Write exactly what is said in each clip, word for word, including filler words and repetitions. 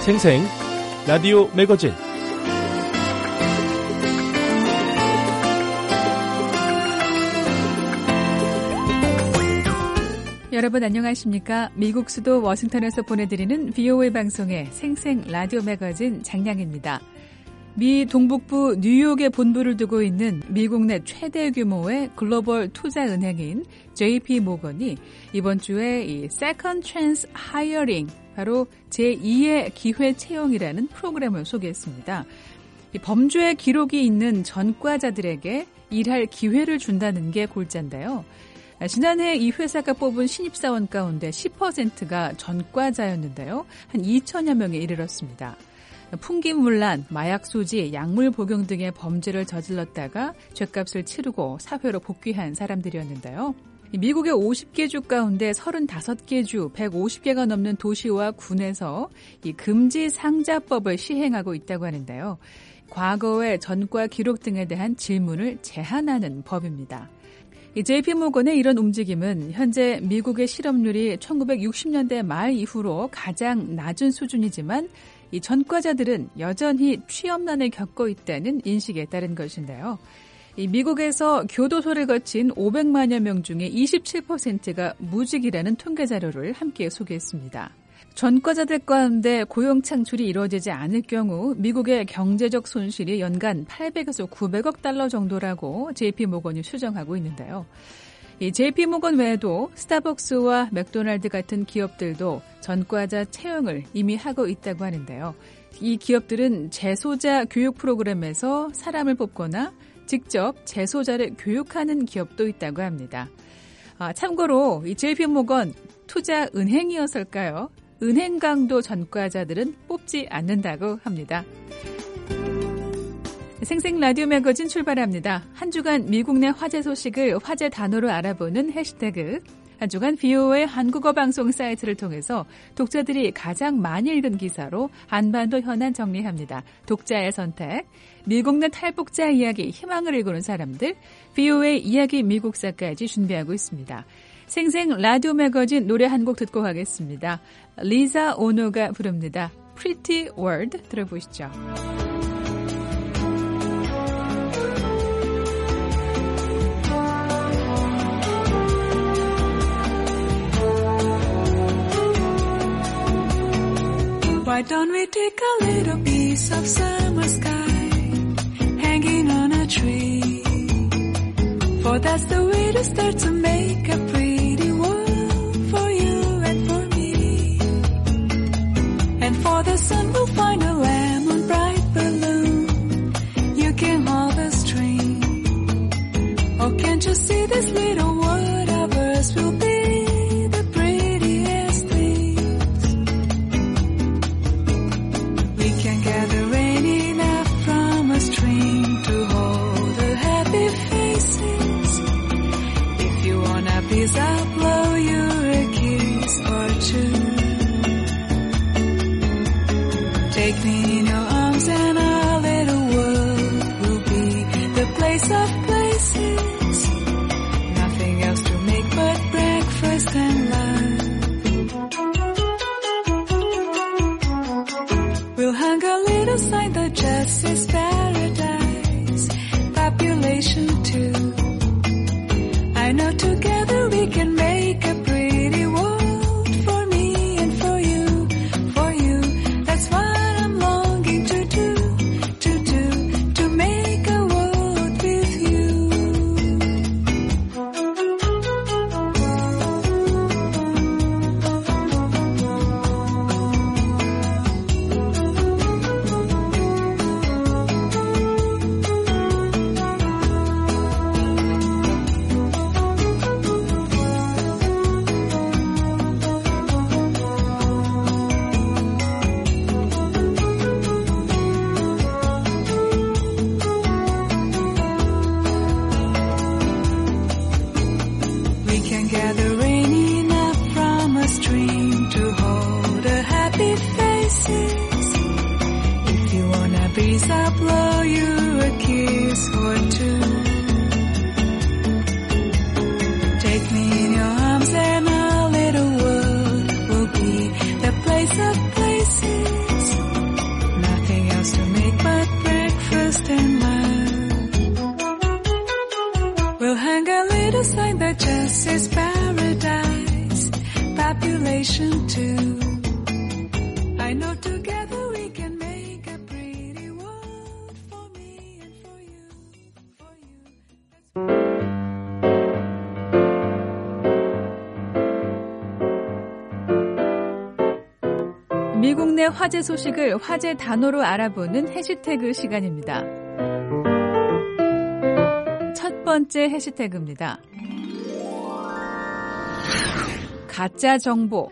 생생 라디오 매거진 여러분 안녕하십니까? 미국 수도 워싱턴에서 보내드리는 브이오에이 방송의 생생 라디오 매거진 장량입니다. 미 동북부 뉴욕에 본부를 두고 있는 미국 내 최대 규모의 글로벌 투자은행인 제이피 모건이 이번 주에 이 Second Chance Hiring, 바로 제이의 기회 채용이라는 프로그램을 소개했습니다. 이 범죄 기록이 있는 전과자들에게 일할 기회를 준다는 게 골자인데요. 지난해 이 회사가 뽑은 신입사원 가운데 십 퍼센트가 전과자였는데요. 한 이천여 명에 이르렀습니다. 풍기문란, 마약 소지, 약물 복용 등의 범죄를 저질렀다가 죄값을 치르고 사회로 복귀한 사람들이었는데요. 미국의 오십 개 주 가운데 서른다섯 개 주, 백오십 개가 넘는 도시와 군에서 이 금지 상자법을 시행하고 있다고 하는데요. 과거의 전과 기록 등에 대한 질문을 제한하는 법입니다. 이 제이피 모건의 이런 움직임은 현재 미국의 실업률이 천구백육십 년대 말 이후로 가장 낮은 수준이지만 이 전과자들은 여전히 취업난을 겪고 있다는 인식에 따른 것인데요. 이 미국에서 교도소를 거친 오백만여 명 중에 이십칠 퍼센트가 무직이라는 통계 자료를 함께 소개했습니다. 전과자들 가운데 고용 창출이 이루어지지 않을 경우 미국의 경제적 손실이 연간 팔백에서 구백억 달러 정도라고 제이피 모건이 추정하고 있는데요. 이 제이피 모건 외에도 스타벅스와 맥도날드 같은 기업들도 전과자 채용을 이미 하고 있다고 하는데요. 이 기업들은 재소자 교육 프로그램에서 사람을 뽑거나 직접 재소자를 교육하는 기업도 있다고 합니다. 아, 참고로 이 제이피 모건 투자 은행이었을까요? 은행 강도 전과자들은 뽑지 않는다고 합니다. 생생 라디오 매거진 출발합니다. 한 주간 미국 내 화제 소식을 화제 단어로 알아보는 해시태그, 한 주간 브이오에이 한국어 방송 사이트를 통해서 독자들이 가장 많이 읽은 기사로 한반도 현안 정리합니다. 독자의 선택, 미국 내 탈북자 이야기, 희망을 일구는 사람들, 브이오에이 이야기 미국사까지 준비하고 있습니다. 생생 라디오 매거진 노래 한 곡 듣고 가겠습니다. 리사 오노가 부릅니다. Pretty Word 들어보시죠. Why don't we take a little piece of summer sky hanging on a tree? For that's the way to start to make a pretty world for you and for me. And for the sun we'll find a lemon bright balloon. You can hold the string. Oh, can't you see this little world of ours will be the prettiest things? We can gather rain enough from a stream to hold the happy faces. If you wanna please, I'll blow you a kiss or two. Take me trust and love. We'll hang a little sign that just says paradise, population two. I know together we can make a pretty world for me and for you, for you. 미국 내 화제 소식을 화제 단어로 알아보는 해시태그 시간입니다. 첫 번째 해시태그입니다. 가짜 정보.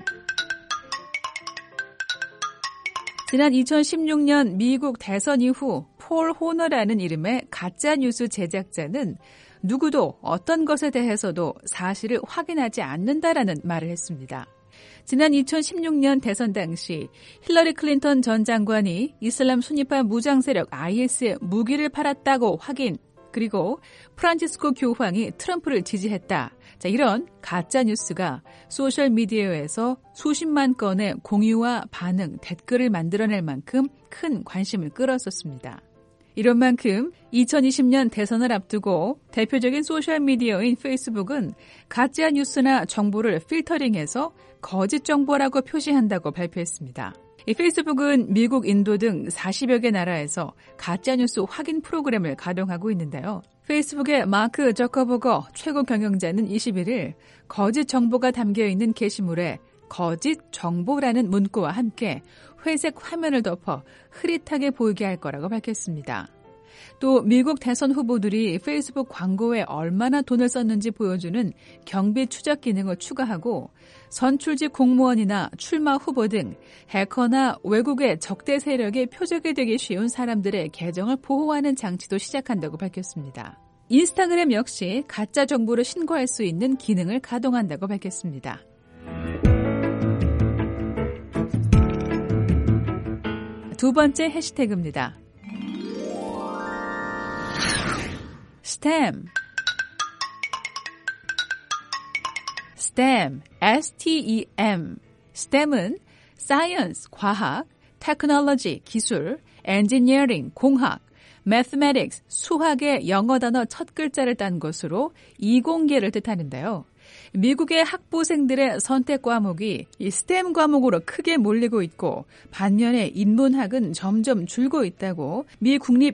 지난 이천십육 년 미국 대선 이후 폴 호너라는 이름의 가짜뉴스 제작자는 누구도 어떤 것에 대해서도 사실을 확인하지 않는다라는 말을 했습니다. 지난 이천십육 년 대선 당시 힐러리 클린턴 전 장관이 이슬람 순위파 무장 세력 아이에스에 무기를 팔았다고 확인, 그리고 프란치스코 교황이 트럼프를 지지했다. 자, 이런 가짜뉴스가 소셜미디어에서 수십만 건의 공유와 반응, 댓글을 만들어낼 만큼 큰 관심을 끌었었습니다. 이런 만큼 이천이십 년 대선을 앞두고 대표적인 소셜미디어인 페이스북은 가짜뉴스나 정보를 필터링해서 거짓 정보라고 표시한다고 발표했습니다. 이 페이스북은 미국, 인도 등 사십여 개 나라에서 가짜뉴스 확인 프로그램을 가동하고 있는데요. 페이스북의 마크 저커버거 최고 경영자는 이십일 일 거짓 정보가 담겨있는 게시물에 거짓 정보라는 문구와 함께 회색 화면을 덮어 흐릿하게 보이게 할 거라고 밝혔습니다. 또 미국 대선 후보들이 페이스북 광고에 얼마나 돈을 썼는지 보여주는 경비 추적 기능을 추가하고 선출직 공무원이나 출마 후보 등 해커나 외국의 적대 세력의 표적이 되기 쉬운 사람들의 계정을 보호하는 장치도 시작한다고 밝혔습니다. 인스타그램 역시 가짜 정보를 신고할 수 있는 기능을 가동한다고 밝혔습니다. 두 번째 해시태그입니다. 스템. 스템, 에스 티 이 엠. 스템은 Science, 과학, Technology, 기술, Engineering, 공학, Mathematics, 수학의 영어 단어 첫 글자를 딴 것으로 이공계를 뜻하는데요. 미국의 학부생들의 선택 과목이 이 스템 과목으로 크게 몰리고 있고 반면에 인문학은 점점 줄고 있다고 미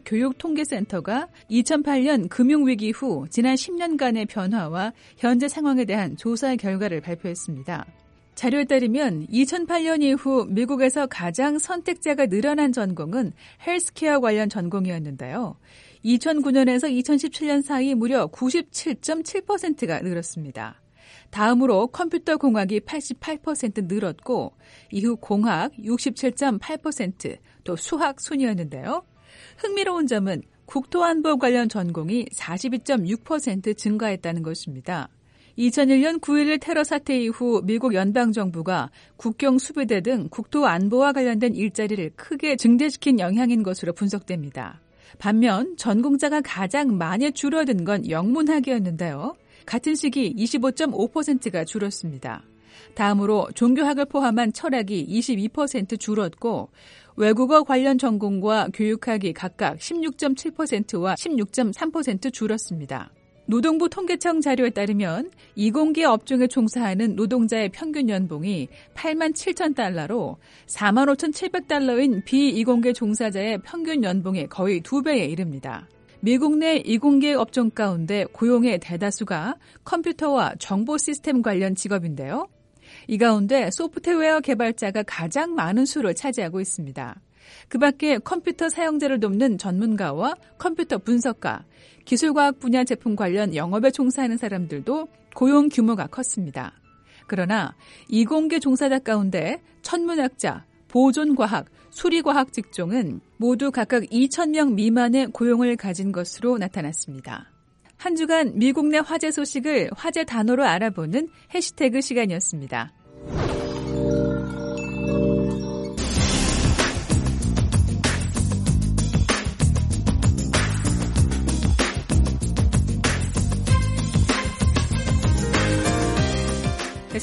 국립교육통계센터가 이천팔 년 금융위기 후 지난 십 년간의 변화와 현재 상황에 대한 조사 결과를 발표했습니다. 자료에 따르면 이천팔 년 이후 미국에서 가장 선택자가 늘어난 전공은 헬스케어 관련 전공이었는데요. 이천구 년에서 이천십칠 년 사이 무려 구십칠 점 칠 퍼센트가 늘었습니다. 다음으로 컴퓨터 공학이 팔십팔 퍼센트 늘었고 이후 공학 육십칠 점 팔 퍼센트, 또 수학 순이었는데요. 흥미로운 점은 국토안보 관련 전공이 사십이 점 육 퍼센트 증가했다는 것입니다. 이천일 년 구일일 테러 사태 이후 미국 연방정부가 국경 수비대 등 국토안보와 관련된 일자리를 크게 증대시킨 영향인 것으로 분석됩니다. 반면 전공자가 가장 많이 줄어든 건 영문학이었는데요. 같은 시기 이십오 점 오 퍼센트가 줄었습니다. 다음으로 종교학을 포함한 철학이 이십이 퍼센트 줄었고 외국어 관련 전공과 교육학이 각각 십육 점 칠 퍼센트와 십육 점 삼 퍼센트 줄었습니다. 노동부 통계청 자료에 따르면 이공계 업종에 종사하는 노동자의 평균 연봉이 팔만 칠천 달러로 사만 오천칠백 달러인 비이공계 종사자의 평균 연봉의 거의 두 배에 이릅니다. 미국 내 이공계 업종 가운데 고용의 대다수가 컴퓨터와 정보 시스템 관련 직업인데요. 이 가운데 소프트웨어 개발자가 가장 많은 수를 차지하고 있습니다. 그 밖에 컴퓨터 사용자를 돕는 전문가와 컴퓨터 분석가, 기술과학 분야 제품 관련 영업에 종사하는 사람들도 고용 규모가 컸습니다. 그러나 이공계 종사자 가운데 천문학자, 보존과학, 수리과학 직종은 모두 각각 이천 명 미만의 고용을 가진 것으로 나타났습니다. 한 주간 미국 내 화제 소식을 화제 단어로 알아보는 해시태그 시간이었습니다.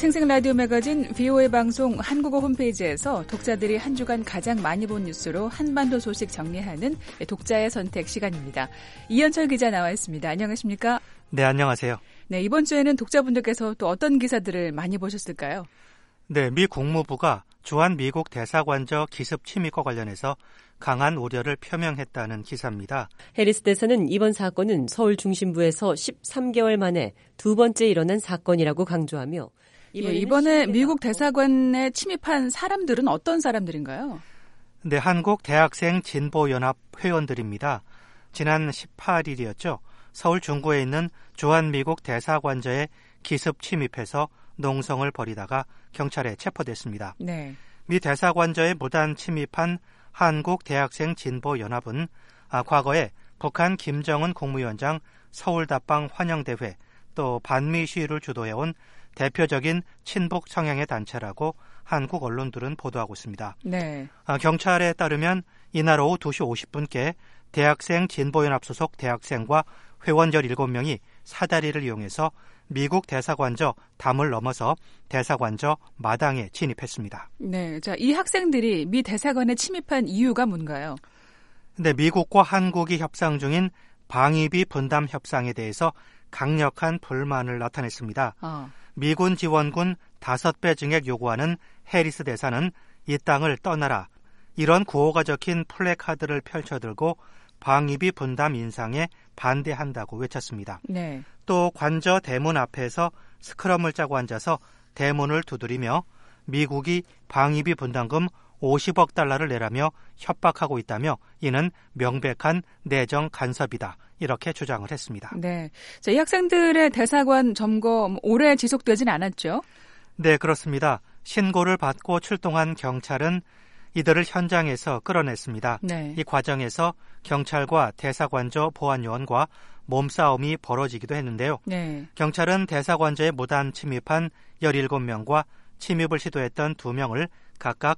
생생 라디오 매거진 브이오에이 방송 한국어 홈페이지에서 독자들이 한 주간 가장 많이 본 뉴스로 한반도 소식 정리하는 독자의 선택 시간입니다. 이현철 기자 나와 있습니다. 안녕하십니까? 네, 안녕하세요. 네, 이번 주에는 독자분들께서 또 어떤 기사들을 많이 보셨을까요? 네, 미 국무부가 주한 미국 대사관저 기습 침입과 관련해서 강한 우려를 표명했다는 기사입니다. 해리스 대사는 이번 사건은 서울 중심부에서 십삼 개월 만에 두 번째 일어난 사건이라고 강조하며 예, 이번에 미국 대사관에 침입한 사람들은 어떤 사람들인가요? 네, 한국 대학생 진보연합 회원들입니다. 지난 십팔 일이었죠. 서울 중구에 있는 주한 미국 대사관저에 기습 침입해서 농성을 벌이다가 경찰에 체포됐습니다. 네. 미 대사관저에 무단 침입한 한국 대학생 진보연합은 아, 과거에 북한 김정은 국무위원장 서울답방 환영대회 또 반미 시위를 주도해온 대표적인 친북 성향의 단체라고 한국 언론들은 보도하고 있습니다. 네. 아, 경찰에 따르면 이날 오후 두 시 오십 분께 대학생 진보연합 소속 대학생과 회원 열일곱 명이 사다리를 이용해서 미국 대사관저 담을 넘어서 대사관저 마당에 진입했습니다. 네, 자, 이 학생들이 미 대사관에 침입한 이유가 뭔가요? 네, 미국과 한국이 협상 중인 방위비 분담 협상에 대해서 강력한 불만을 나타냈습니다. 어. 미군 지원군 다섯 배 증액 요구하는 해리스 대사는 이 땅을 떠나라. 이런 구호가 적힌 플래카드를 펼쳐들고 방위비 분담 인상에 반대한다고 외쳤습니다. 네. 또 관저 대문 앞에서 스크럼을 짜고 앉아서 대문을 두드리며 미국이 방위비 분담금 오십억 달러를 내라며 협박하고 있다며 이는 명백한 내정 간섭이다. 이렇게 주장을 했습니다. 네. 자, 이 학생들의 대사관 점검 오래 지속되진 않았죠? 네, 그렇습니다. 신고를 받고 출동한 경찰은 이들을 현장에서 끌어냈습니다. 네. 이 과정에서 경찰과 대사관저 보안요원과 몸싸움이 벌어지기도 했는데요. 네. 경찰은 대사관저에 무단 침입한 열일곱 명과 침입을 시도했던 두 명을 각각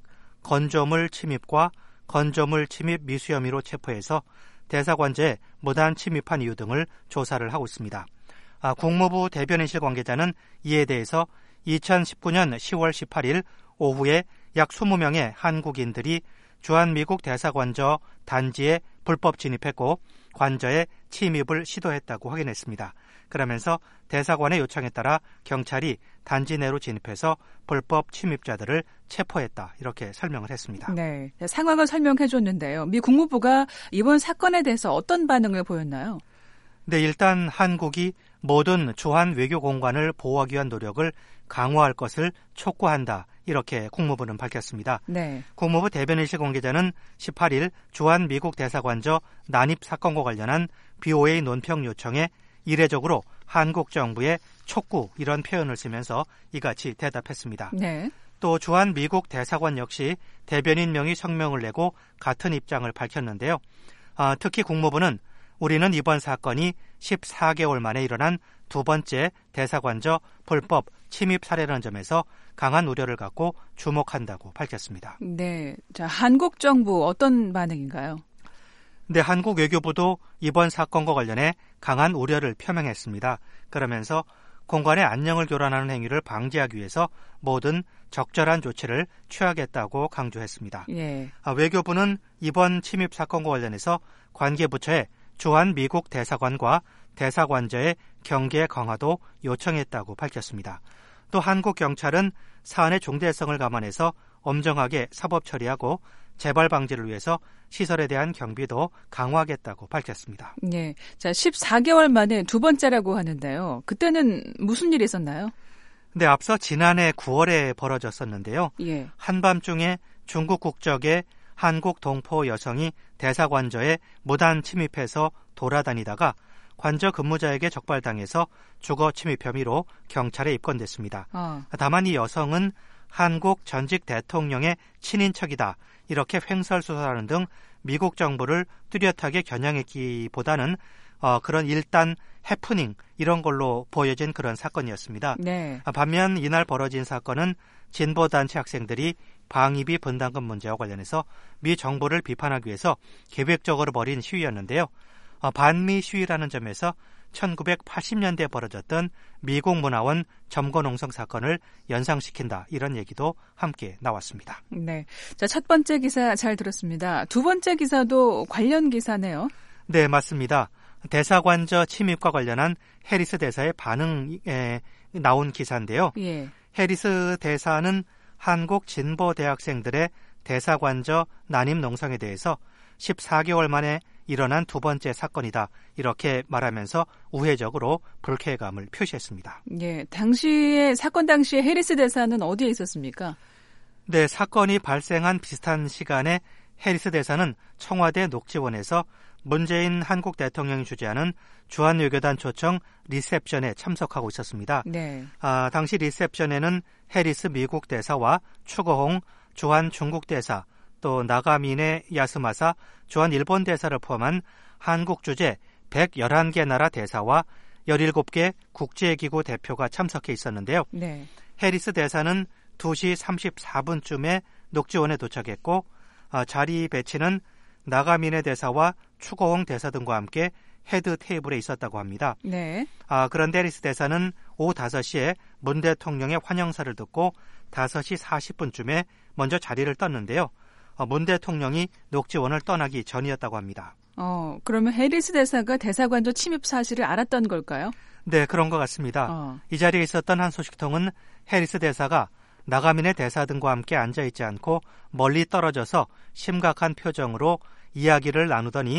건조물 침입과 건조물 침입 미수 혐의로 체포해서 대사관저에 무단 침입한 이유 등을 조사를 하고 있습니다. 아, 국무부 대변인실 관계자는 이에 대해서 이천십구 년 시월 십팔 일 오후에 약 이십 명의 한국인들이 주한미국 대사관저 단지에 불법 진입했고 관저에 침입을 시도했다고 확인했습니다. 그러면서 대사관의 요청에 따라 경찰이 단지 내로 진입해서 불법 침입자들을 체포했다. 이렇게 설명을 했습니다. 네, 상황을 설명해 줬는데요. 미 국무부가 이번 사건에 대해서 어떤 반응을 보였나요? 네, 일단 한국이 모든 주한 외교 공간을 보호하기 위한 노력을 강화할 것을 촉구한다. 이렇게 국무부는 밝혔습니다. 네. 국무부 대변인실 관계자는 십팔 일 주한 미국 대사관저 난입 사건과 관련한 브이오에이 논평 요청에 이례적으로 한국 정부의 촉구 이런 표현을 쓰면서 이같이 대답했습니다. 네. 또 주한 미국 대사관 역시 대변인 명의 성명을 내고 같은 입장을 밝혔는데요. 아, 특히 국무부는 우리는 이번 사건이 십사 개월 만에 일어난 두 번째 대사관저 불법 침입 사례라는 점에서 강한 우려를 갖고 주목한다고 밝혔습니다. 네, 자, 한국 정부 어떤 반응인가요? 네, 한국 외교부도 이번 사건과 관련해 강한 우려를 표명했습니다. 그러면서 공간의 안녕을 교란하는 행위를 방지하기 위해서 모든 적절한 조치를 취하겠다고 강조했습니다. 예. 아, 외교부는 이번 침입 사건과 관련해서 관계부처에 주한 미국 대사관과 대사관저의 경계 강화도 요청했다고 밝혔습니다. 또 한국 경찰은 사안의 중대성을 감안해서 엄정하게 사법 처리하고 재발 방지를 위해서 시설에 대한 경비도 강화하겠다고 밝혔습니다. 네, 자, 십사 개월 만에 두 번째라고 하는데요. 그때는 무슨 일이 있었나요? 네, 앞서 지난해 구월에 벌어졌었는데요. 예. 한밤중에 중국 국적의 한국 동포 여성이 대사관저에 무단 침입해서 돌아다니다가 관저 근무자에게 적발당해서 주거 침입 혐의로 경찰에 입건됐습니다. 어. 다만 이 여성은 한국 전직 대통령의 친인척이다. 이렇게 횡설수설하는 등 미국 정부를 뚜렷하게 겨냥했기보다는 어, 그런 일단 해프닝 이런 걸로 보여진 그런 사건이었습니다. 네. 반면 이날 벌어진 사건은 진보단체 학생들이 방위비 분담금 문제와 관련해서 미 정부를 비판하기 위해서 계획적으로 벌인 시위였는데요. 어, 반미 시위라는 점에서 천구백팔십 년대에 벌어졌던 미국 문화원 점거농성 사건을 연상시킨다. 이런 얘기도 함께 나왔습니다. 네. 자, 첫 번째 기사 잘 들었습니다. 두 번째 기사도 관련 기사네요. 네, 맞습니다. 대사관저 침입과 관련한 해리스 대사의 반응에 나온 기사인데요. 예. 해리스 대사는 한국 진보 대학생들의 대사관저 난임 농성에 대해서 십사 개월 만에 일어난 두 번째 사건이다. 이렇게 말하면서 우회적으로 불쾌감을 표시했습니다. 예, 당시에 사건 당시에 해리스 대사는 어디에 있었습니까? 네, 사건이 발생한 비슷한 시간에 해리스 대사는 청와대 녹지원에서 문재인 한국 대통령이 주재하는 주한외교단 초청 리셉션에 참석하고 있었습니다. 네. 아, 당시 리셉션에는 해리스 미국 대사와 추거홍 주한 중국 대사, 또 나가미네 야스마사 주한 일본 대사를 포함한 한국 주재 백십일 개 나라 대사와 열일곱 개 국제기구 대표가 참석해 있었는데요. 네. 해리스 대사는 두 시 삼십사 분쯤에 녹지원에 도착했고 어, 자리 배치는 나가미네 대사와 추거홍 대사 등과 함께 헤드 테이블에 있었다고 합니다. 네. 아, 그런데 해리스 대사는 오후 다섯 시에 문 대통령의 환영사를 듣고 다섯 시 사십 분쯤에 먼저 자리를 떴는데요. 어, 문 대통령이 녹지원을 떠나기 전이었다고 합니다. 어, 그러면 해리스 대사가 대사관저 침입 사실을 알았던 걸까요? 네, 그런 것 같습니다. 어. 이 자리에 있었던 한 소식통은 해리스 대사가 나가민의 대사 등과 함께 앉아있지 않고 멀리 떨어져서 심각한 표정으로 이야기를 나누더니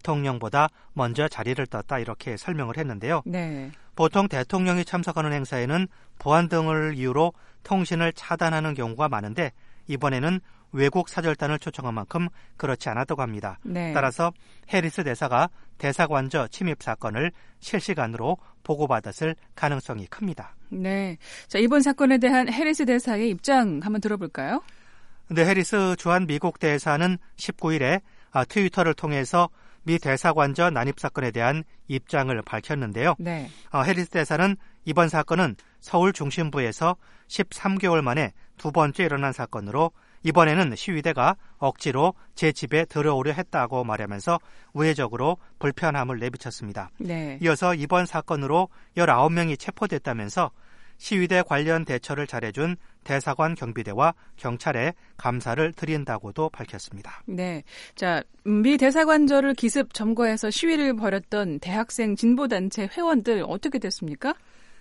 대통령보다 먼저 자리를 떴다 이렇게 설명을 했는데요. 네. 보통 대통령이 참석하는 행사에는 보안 등을 이유로 통신을 차단하는 경우가 많은데 이번에는 외국 사절단을 초청한 만큼 그렇지 않았다고 합니다. 네. 따라서 해리스 대사가 대사관저 침입 사건을 실시간으로 보고받았을 가능성이 큽니다. 네. 자, 이번 사건에 대한 해리스 대사의 입장 한번 들어볼까요? 네, 해리스 주한 미국 대사는 십구 일에 트위터를 통해서 미 대사관저 난입 사건에 대한 입장을 밝혔는데요. 네. 어, 해리스 대사는 이번 사건은 서울 중심부에서 십삼 개월 만에 두 번째 일어난 사건으로 이번에는 시위대가 억지로 제 집에 들어오려 했다고 말하면서 우회적으로 불편함을 내비쳤습니다. 네. 이어서 이번 사건으로 열아홉 명이 체포됐다면서 시위대 관련 대처를 잘해준 대사관 경비대와 경찰에 감사를 드린다고도 밝혔습니다. 네. 자, 미 대사관저를 기습 점거해서 시위를 벌였던 대학생 진보단체 회원들 어떻게 됐습니까?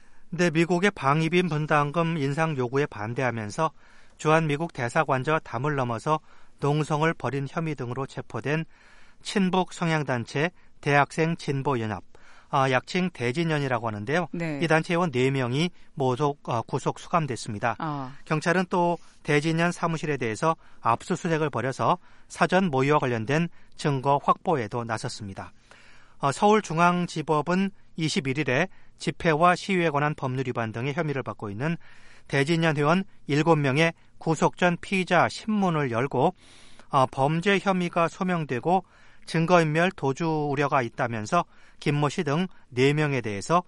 네, 미국의 방위빈 분담금 인상 요구에 반대하면서 주한미국 대사관저 담을 넘어서 농성을 벌인 혐의 등으로 체포된 친북 성향단체 대학생 진보연합, 아, 약칭 대진연이라고 하는데요. 네. 이 단체 회원 네 명이 모두 어, 구속 수감됐습니다. 아. 경찰은 또 대진연 사무실에 대해서 압수수색을 벌여서 사전 모의와 관련된 증거 확보에도 나섰습니다. 어, 서울중앙지법은 이십일 일에 집회와 시위에 관한 법률 위반 등의 혐의를 받고 있는 대진연 회원 일곱 명의 구속 전 피의자 신문을 열고 어, 범죄 혐의가 소명되고 증거인멸 도주 우려가 있다면서 김모 씨 등 네 명에 대해서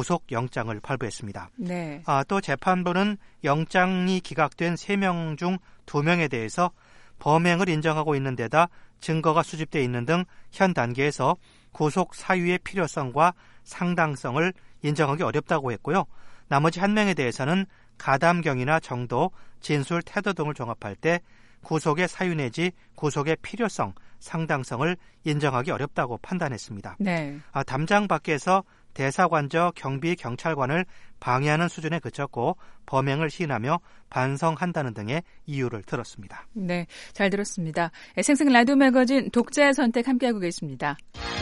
구속영장을 발부했습니다. 네. 아, 또 재판부는 영장이 기각된 세 명 중 두 명에 대해서 범행을 인정하고 있는 데다 증거가 수집돼 있는 등 현 단계에서 구속 사유의 필요성과 상당성을 인정하기 어렵다고 했고요. 나머지 한 명에 대해서는 가담경이나 정도, 진술, 태도 등을 종합할 때 구속의 사유 내지 구속의 필요성, 상당성을 인정하기 어렵다고 판단했습니다. 네. 아, 담장 밖에서 대사관저 경비 경찰관을 방해하는 수준에 그쳤고 범행을 시인하며 반성한다는 등의 이유를 들었습니다. 네, 잘 들었습니다. 생생 라디오 매거진 독자의 선택 함께하고 계십니다.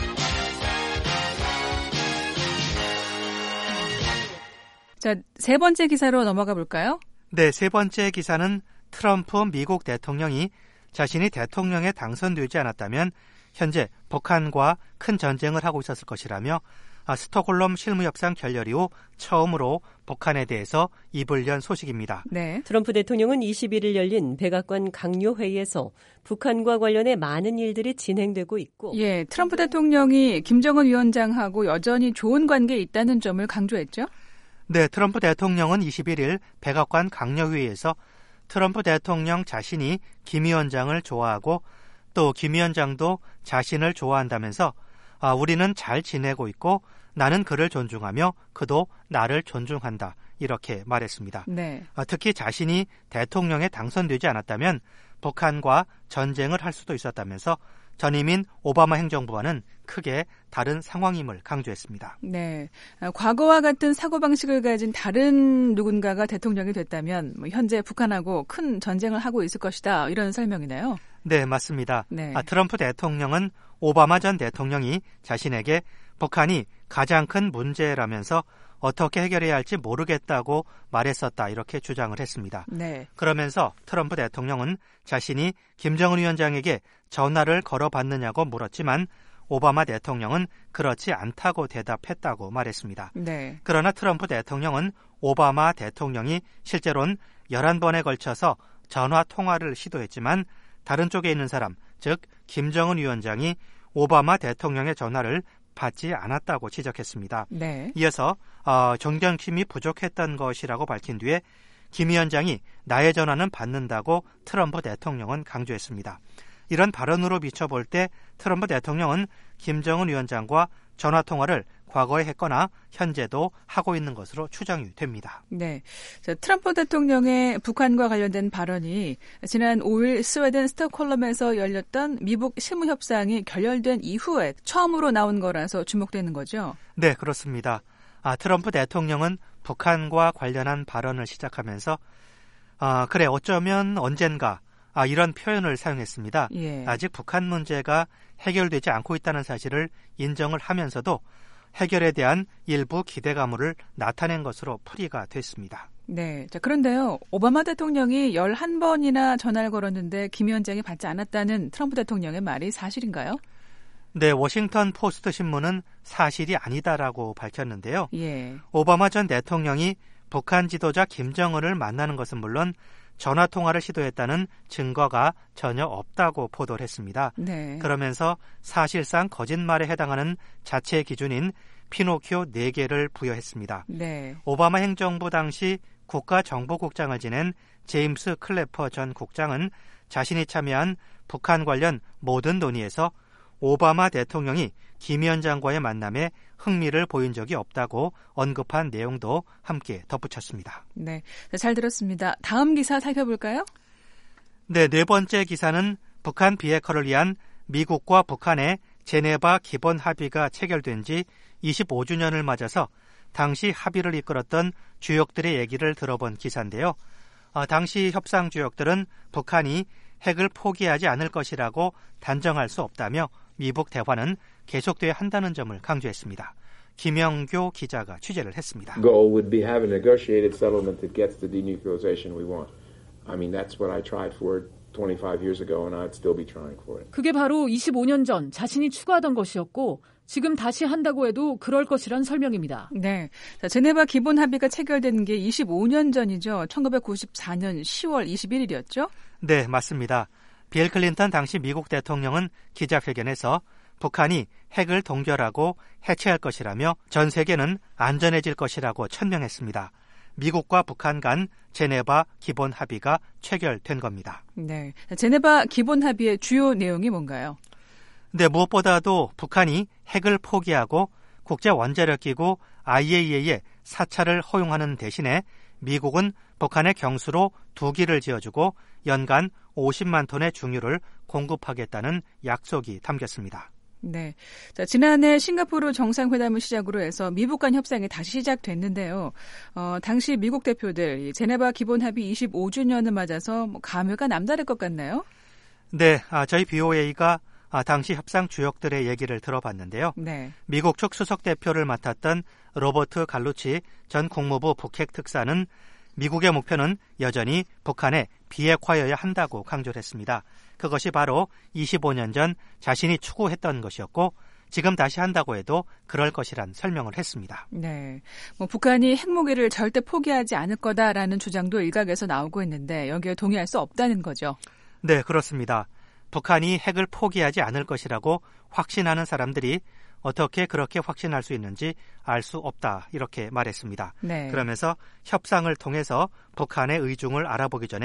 자, 세 번째 기사로 넘어가 볼까요? 네, 세 번째 기사는 트럼프 미국 대통령이 자신이 대통령에 당선되지 않았다면 현재 북한과 큰 전쟁을 하고 있었을 것이라며 스톡홀름 실무협상 결렬 이후 처음으로 북한에 대해서 입을 연 소식입니다. 네. 트럼프 대통령은 이십일 일 열린 백악관 강요 회의에서 북한과 관련해 많은 일들이 진행되고 있고 예, 트럼프 대통령이 김정은 위원장하고 여전히 좋은 관계에 있다는 점을 강조했죠. 네, 트럼프 대통령은 이십일 일 백악관 강요회의에서 트럼프 대통령 자신이 김 위원장을 좋아하고 또 김 위원장도 자신을 좋아한다면서 아, 우리는 잘 지내고 있고 나는 그를 존중하며 그도 나를 존중한다. 이렇게 말했습니다. 네. 아, 특히 자신이 대통령에 당선되지 않았다면 북한과 전쟁을 할 수도 있었다면서 전임인 오바마 행정부와는 크게 다른 상황임을 강조했습니다. 네, 과거와 같은 사고방식을 가진 다른 누군가가 대통령이 됐다면 뭐 현재 북한하고 큰 전쟁을 하고 있을 것이다. 이런 설명이네요. 네, 맞습니다. 네. 아, 트럼프 대통령은 오바마 전 대통령이 자신에게 북한이 가장 큰 문제라면서 어떻게 해결해야 할지 모르겠다고 말했었다 이렇게 주장을 했습니다. 네. 그러면서 트럼프 대통령은 자신이 김정은 위원장에게 전화를 걸어봤느냐고 물었지만 오바마 대통령은 그렇지 않다고 대답했다고 말했습니다. 네. 그러나 트럼프 대통령은 오바마 대통령이 실제로는 열한 번에 걸쳐서 전화 통화를 시도했지만 다른 쪽에 있는 사람, 즉 김정은 위원장이 오바마 대통령의 전화를 받지 않았다고 지적했습니다. 네. 이어서 어, 정전심이 부족했던 것이라고 밝힌 뒤에 김 위원장이 나의 전화는 받는다고 트럼프 대통령은 강조했습니다. 이런 발언으로 비춰볼 때 트럼프 대통령은 김정은 위원장과 전화통화를 과거에 했거나 현재도 하고 있는 것으로 추정이 됩니다. 네, 자, 트럼프 대통령의 북한과 관련된 발언이 지난 오일 스웨덴 스톡홀름에서 열렸던 미북 실무협상이 결렬된 이후에 처음으로 나온 거라서 주목되는 거죠? 네, 그렇습니다. 아, 트럼프 대통령은 북한과 관련한 발언을 시작하면서 아, 그래 어쩌면 언젠가 아, 이런 표현을 사용했습니다. 예. 아직 북한 문제가 해결되지 않고 있다는 사실을 인정을 하면서도 해결에 대한 일부 기대감을 나타낸 것으로 풀이가 됐습니다. 네. 자, 그런데요, 오바마 대통령이 열한 번이나 전화를 걸었는데 김 위원장이 받지 않았다는 트럼프 대통령의 말이 사실인가요? 네, 워싱턴 포스트 신문은 사실이 아니다라고 밝혔는데요. 예. 오바마 전 대통령이 북한 지도자 김정은을 만나는 것은 물론 전화 통화를 시도했다는 증거가 전혀 없다고 보도를 했습니다. 네. 그러면서 사실상 거짓말에 해당하는 자체 기준인 피노키오 네 개를 부여했습니다. 네. 오바마 행정부 당시 국가정보국장을 지낸 제임스 클래퍼 전 국장은 자신이 참여한 북한 관련 모든 논의에서 오바마 대통령이 김 위원장과의 만남에 흥미를 보인 적이 없다고 언급한 내용도 함께 덧붙였습니다. 네, 잘 들었습니다. 다음 기사 살펴볼까요? 네, 네 번째 기사는 북한 비핵화를 위한 미국과 북한의 제네바 기본 합의가 체결된 지 이십오 주년을 맞아서 당시 합의를 이끌었던 주역들의 얘기를 들어본 기사인데요. 어, 당시 협상 주역들은 북한이 핵을 포기하지 않을 것이라고 단정할 수 없다며 미북 대화는 계속돼야 한다는 점을 강조했습니다. 김영교 기자가 취재를 했습니다. Goal would be have a negotiated settlement that gets the denuclearization we want. I mean, that's what I tried for twenty-five years ago, and I'd still be trying for it. 그게 바로 이십오 년 전 자신이 추구하던 것이었고 지금 다시 한다고 해도 그럴 것이란 설명입니다. 네, 자, 제네바 기본 합의가 체결된 게 이십오 년 전이죠. 천구백구십사 년 시월 이십일일이었죠? 네, 맞습니다. 빌 클린턴 당시 미국 대통령은 기자회견에서 북한이 핵을 동결하고 해체할 것이라며 전 세계는 안전해질 것이라고 천명했습니다. 미국과 북한 간 제네바 기본 합의가 체결된 겁니다. 네, 제네바 기본 합의의 주요 내용이 뭔가요? 네, 무엇보다도 북한이 핵을 포기하고 국제원자력기구 아이에이이에이의 사찰을 허용하는 대신에 미국은 북한의 경수로 두 기를 지어주고 연간 오십만 톤의 중유를 공급하겠다는 약속이 담겼습니다. 네, 자, 지난해 싱가포르 정상회담을 시작으로 해서 미북 간 협상이 다시 시작됐는데요. 어, 당시 미국 대표들 제네바 기본 합의 이십오 주년을 맞아서 뭐 감회가 남다를 것 같나요? 네, 아, 저희 비오에이가 아, 당시 협상 주역들의 얘기를 들어봤는데요. 네. 미국 측 수석 대표를 맡았던 로버트 갈루치 전 국무부 북핵 특사는 미국의 목표는 여전히 북한의 비핵화여야 한다고 강조를 했습니다. 그것이 바로 이십오 년 전 자신이 추구했던 것이었고 지금 다시 한다고 해도 그럴 것이란 설명을 했습니다. 네, 뭐 북한이 핵무기를 절대 포기하지 않을 거다라는 주장도 일각에서 나오고 있는데 여기에 동의할 수 없다는 거죠. 네, 그렇습니다. 북한이 핵을 포기하지 않을 것이라고 확신하는 사람들이 어떻게 그렇게 확신할 수 있는지 알 수 없다 이렇게 말했습니다. 네. 그러면서 협상을 통해서 북한의 의중을 알아보기 전에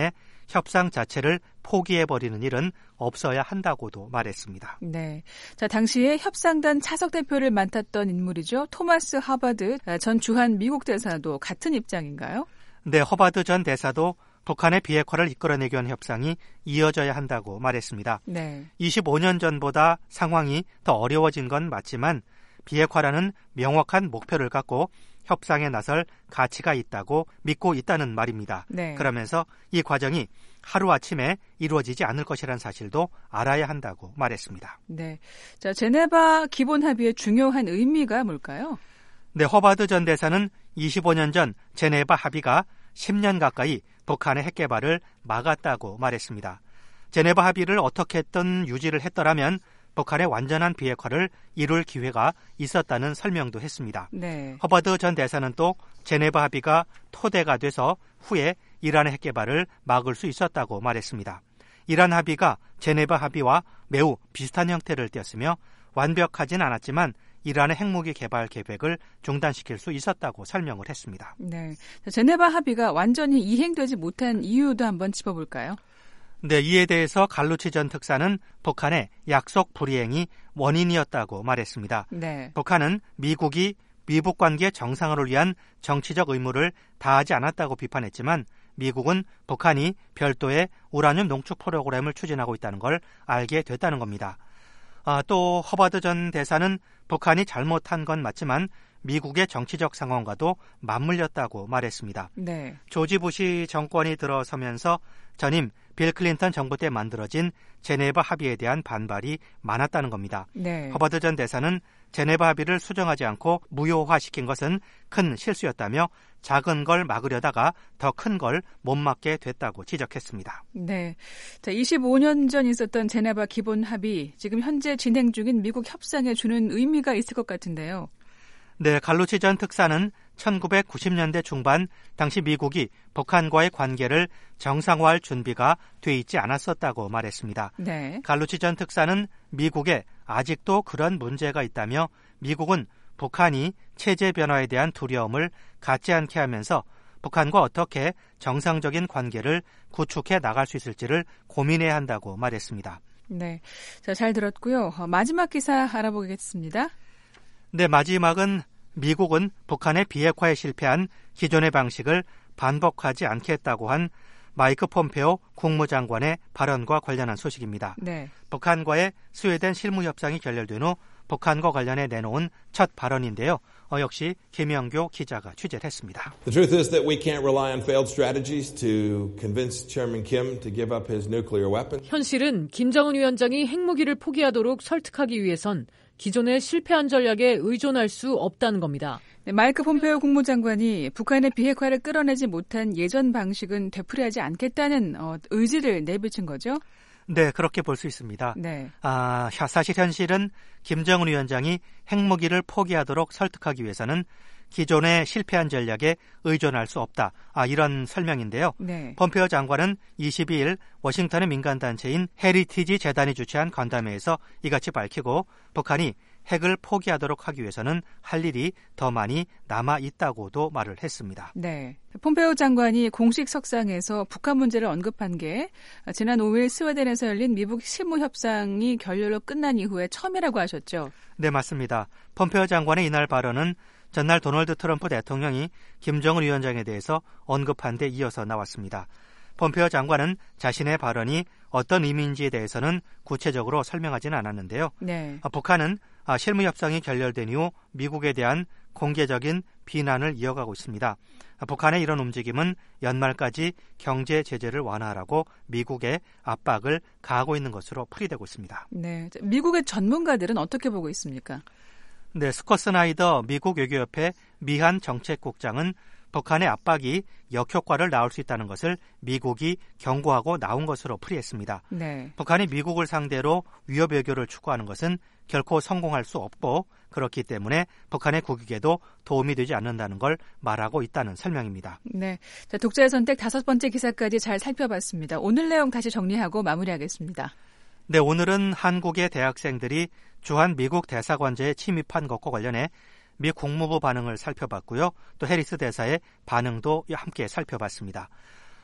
협상 자체를 포기해버리는 일은 없어야 한다고도 말했습니다. 네. 자, 당시에 협상단 차석 대표를 맡았던 인물이죠. 토마스 허버드 전 주한 미국 대사도 같은 입장인가요? 네, 허버드 전 대사도 북한의 비핵화를 이끌어내기 위한 협상이 이어져야 한다고 말했습니다. 네. 이십오 년 전보다 상황이 더 어려워진 건 맞지만 비핵화라는 명확한 목표를 갖고 협상에 나설 가치가 있다고 믿고 있다는 말입니다. 네. 그러면서 이 과정이 하루아침에 이루어지지 않을 것이라는 사실도 알아야 한다고 말했습니다. 네. 자, 제네바 기본 합의의 중요한 의미가 뭘까요? 네, 허버드 전 대사는 이십오 년 전 제네바 합의가 십 년 가까이 북한의 핵 개발을 막았다고 말했습니다. 제네바 합의를 어떻게든 유지를 했더라면 북한의 완전한 비핵화를 이룰 기회가 있었다는 설명도 했습니다. 네. 허버드 전 대사는 또 제네바 합의가 토대가 돼서 후에 이란의 핵 개발을 막을 수 있었다고 말했습니다. 이란 합의가 제네바 합의와 매우 비슷한 형태를 띠었으며 완벽하진 않았지만 이란의 핵무기 개발 계획을 중단시킬 수 있었다고 설명을 했습니다. 네. 제네바 합의가 완전히 이행되지 못한 이유도 한번 짚어볼까요? 네, 이에 대해서 갈루치 전 특사는 북한의 약속 불이행이 원인이었다고 말했습니다. 네. 북한은 미국이 미북 관계 정상화를 위한 정치적 의무를 다하지 않았다고 비판했지만 미국은 북한이 별도의 우라늄 농축 프로그램을 추진하고 있다는 걸 알게 됐다는 겁니다. 아, 또 허버드 전 대사는 북한이 잘못한 건 맞지만 미국의 정치적 상황과도 맞물렸다고 말했습니다. 네. 조지 부시 정권이 들어서면서 전임 빌 클린턴 정부 때 만들어진 제네바 합의에 대한 반발이 많았다는 겁니다. 네. 허버드 전 대사는 제네바 합의를 수정하지 않고 무효화시킨 것은 큰 실수였다며 작은 걸 막으려다가 더 큰 걸 못 막게 됐다고 지적했습니다. 네. 자, 이십오 년 전 있었던 제네바 기본 합의, 지금 현재 진행 중인 미국 협상에 주는 의미가 있을 것 같은데요. 네, 갈루치 전 특사는 천구백구십 년대 중반 당시 미국이 북한과의 관계를 정상화할 준비가 돼 있지 않았었다고 말했습니다. 네. 갈루치 전 특사는 미국에 아직도 그런 문제가 있다며 미국은 북한이 체제 변화에 대한 두려움을 갖지 않게 하면서 북한과 어떻게 정상적인 관계를 구축해 나갈 수 있을지를 고민해야 한다고 말했습니다. 네. 자, 잘 들었고요. 마지막 기사 알아보겠습니다. 네, 마지막은 미국은 북한의 비핵화에 실패한 기존의 방식을 반복하지 않겠다고 한 마이크 폼페오 국무장관의 발언과 관련한 소식입니다. 네. 북한과의 스웨덴 실무협상이 결렬된 후 북한과 관련해 내놓은 첫 발언인데요. 어, 역시 김영교 기자가 취재를 했습니다. The truth is that we can't rely on failed strategies to convince Chairman Kim to give up his nuclear weapon. 현실은 김정은 위원장이 핵무기를 포기하도록 설득하기 위해선 기존의 실패한 전략에 의존할 수 없다는 겁니다. 네, 마이크 폼페오 국무장관이 북한의 비핵화를 끌어내지 못한 예전 방식은 되풀이하지 않겠다는 어, 의지를 내비친 거죠? 네, 그렇게 볼 수 있습니다. 네. 아, 사실 현실은 김정은 위원장이 핵무기를 포기하도록 설득하기 위해서는 기존의 실패한 전략에 의존할 수 없다. 아, 이런 설명인데요. 네. 폼페오 장관은 이십이 일 워싱턴의 민간단체인 헤리티지 재단이 주최한 간담회에서 이같이 밝히고 북한이 핵을 포기하도록 하기 위해서는 할 일이 더 많이 남아 있다고도 말을 했습니다. 네. 폼페오 장관이 공식 석상에서 북한 문제를 언급한 게 지난 오 일 스웨덴에서 열린 미북 실무협상이 결렬로 끝난 이후에 처음이라고 하셨죠? 네, 맞습니다. 폼페오 장관의 이날 발언은 전날 도널드 트럼프 대통령이 김정은 위원장에 대해서 언급한 데 이어서 나왔습니다. 폼페오 장관은 자신의 발언이 어떤 의미인지에 대해서는 구체적으로 설명하지는 않았는데요. 네. 북한은 실무협상이 결렬된 이후 미국에 대한 공개적인 비난을 이어가고 있습니다. 북한의 이런 움직임은 연말까지 경제 제재를 완화하라고 미국에 압박을 가하고 있는 것으로 풀이되고 있습니다. 네. 미국의 전문가들은 어떻게 보고 있습니까? 네, 스콧 스나이더 미국 외교협회 미한 정책국장은 북한의 압박이 역효과를 낳을 수 있다는 것을 미국이 경고하고 나온 것으로 풀이했습니다. 네. 북한이 미국을 상대로 위협 외교를 추구하는 것은 결코 성공할 수 없고 그렇기 때문에 북한의 국익에도 도움이 되지 않는다는 걸 말하고 있다는 설명입니다. 네, 자, 독자의 선택 다섯 번째 기사까지 잘 살펴봤습니다. 오늘 내용 다시 정리하고 마무리하겠습니다. 네, 오늘은 한국의 대학생들이 주한 미국 대사관제에 침입한 것과 관련해 미 국무부 반응을 살펴봤고요. 또 해리스 대사의 반응도 함께 살펴봤습니다.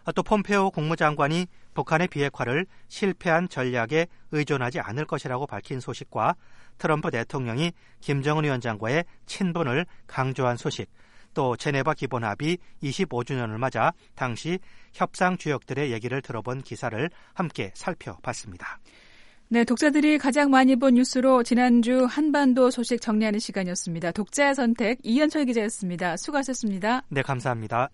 또 폼페오 국무장관이 북한의 비핵화를 실패한 전략에 의존하지 않을 것이라고 밝힌 소식과 트럼프 대통령이 김정은 위원장과의 친분을 강조한 소식, 또 제네바 기본합의 이십오 주년을 맞아 당시 협상 주역들의 얘기를 들어본 기사를 함께 살펴봤습니다. 네, 독자들이 가장 많이 본 뉴스로 지난주 한반도 소식 정리하는 시간이었습니다. 독자의 선택 이현철 기자였습니다. 수고하셨습니다. 네, 감사합니다.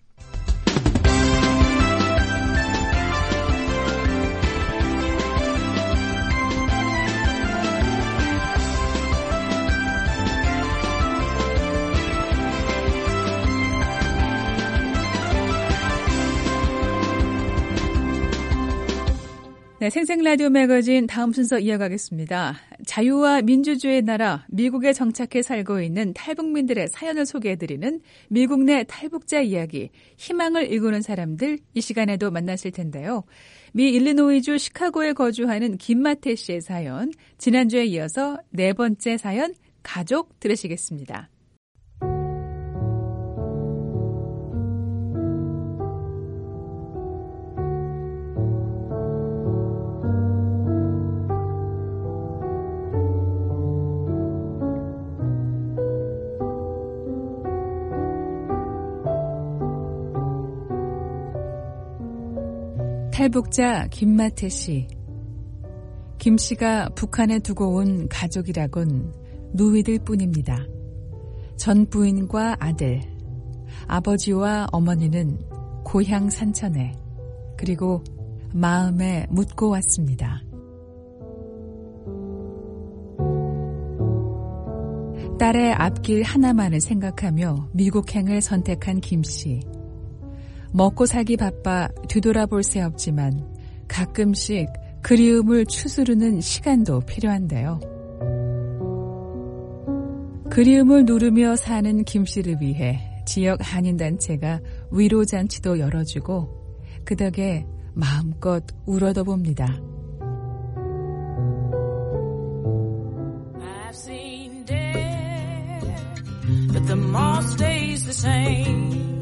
네, 생생라디오 매거진 다음 순서 이어가겠습니다. 자유와 민주주의의 나라 미국에 정착해 살고 있는 탈북민들의 사연을 소개해드리는 미국 내 탈북자 이야기, 희망을 일구는 사람들, 이 시간에도 만나실 텐데요. 미 일리노이주 시카고에 거주하는 김마태 씨의 사연, 지난주에 이어서 네 번째 사연, 가족 들으시겠습니다. 탈북자 김마태 씨. 김 씨가 북한에 두고 온 가족이라곤 누이들 뿐입니다. 전 부인과 아들, 아버지와 어머니는 고향 산천에, 그리고 마음에 묻고 왔습니다. 딸의 앞길 하나만을 생각하며 미국행을 선택한 김 씨. 먹고 살기 바빠 뒤돌아볼 새 없지만 가끔씩 그리움을 추스르는 시간도 필요한데요. 그리움을 누르며 사는 김 씨를 위해 지역 한인단체가 위로잔치도 열어주고 그 덕에 마음껏 울어도 봅니다. I've seen death, but the mall stays the same.